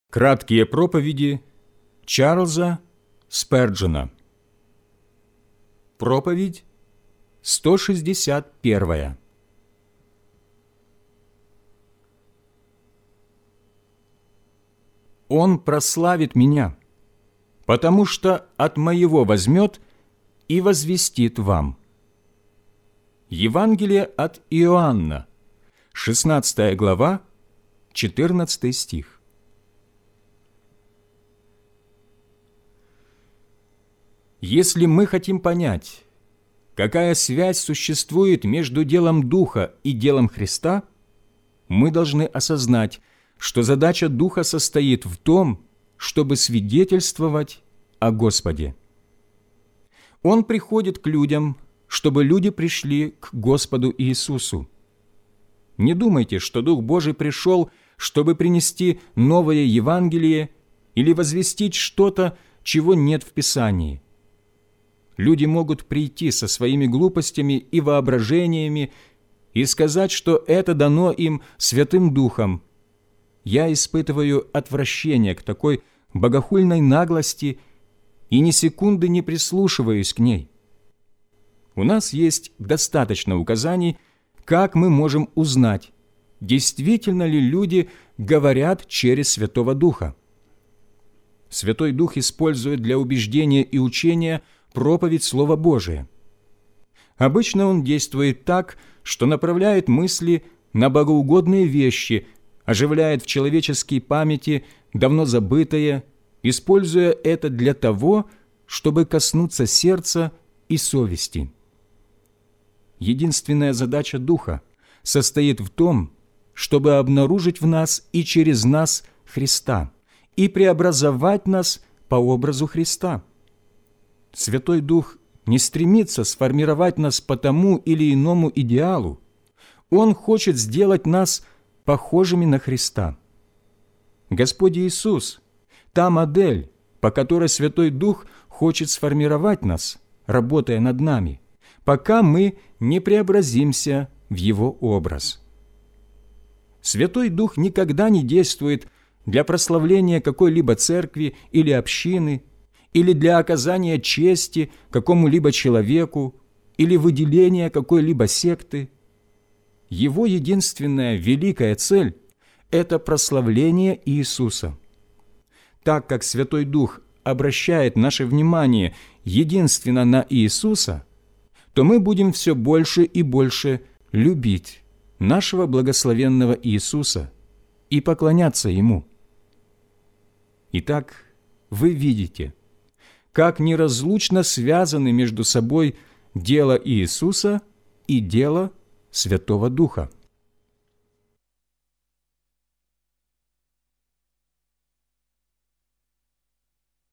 Краткие проповеди Чарльза Сперджена. Проповедь 161. Он прославит меня, потому что от моего возьмет и возвестит вам. Евангелие от Иоанна, 16 глава, 14 стих. Если мы хотим понять, какая связь существует между делом Духа и делом Христа, мы должны осознать, что задача Духа состоит в том, чтобы свидетельствовать о Господе. Он приходит к людям, чтобы люди пришли к Господу Иисусу. Не думайте, что Дух Божий пришел, чтобы принести новое Евангелие или возвестить что-то, чего нет в Писании. Люди могут прийти со своими глупостями и воображениями и сказать, что это дано им Святым Духом. Я испытываю отвращение к такой богохульной наглости и ни секунды не прислушиваюсь к ней. У нас есть достаточно указаний, как мы можем узнать, действительно ли люди говорят через Святого Духа. Святой Дух использует для убеждения и учения проповедь Слова Божия. Обычно он действует так, что направляет мысли на богоугодные вещи, оживляет в человеческой памяти давно забытое, используя это для того, чтобы коснуться сердца и совести. Единственная задача Духа состоит в том, чтобы обнаружить в нас и через нас Христа и преобразовать нас по образу Христа. Святой Дух не стремится сформировать нас по тому или иному идеалу. Он хочет сделать нас похожими на Христа. Господь Иисус – та модель, по которой Святой Дух хочет сформировать нас, работая над нами, пока мы не преобразимся в Его образ. Святой Дух никогда не действует для прославления какой-либо церкви или общины, или для оказания чести какому-либо человеку, или выделения какой-либо секты. Его единственная великая цель – это прославление Иисуса. Так как Святой Дух обращает наше внимание единственно на Иисуса, то мы будем все больше и больше любить нашего благословенного Иисуса и поклоняться Ему. Итак, вы видите, как неразлучно связаны между собой дело Иисуса и дело Святого Духа.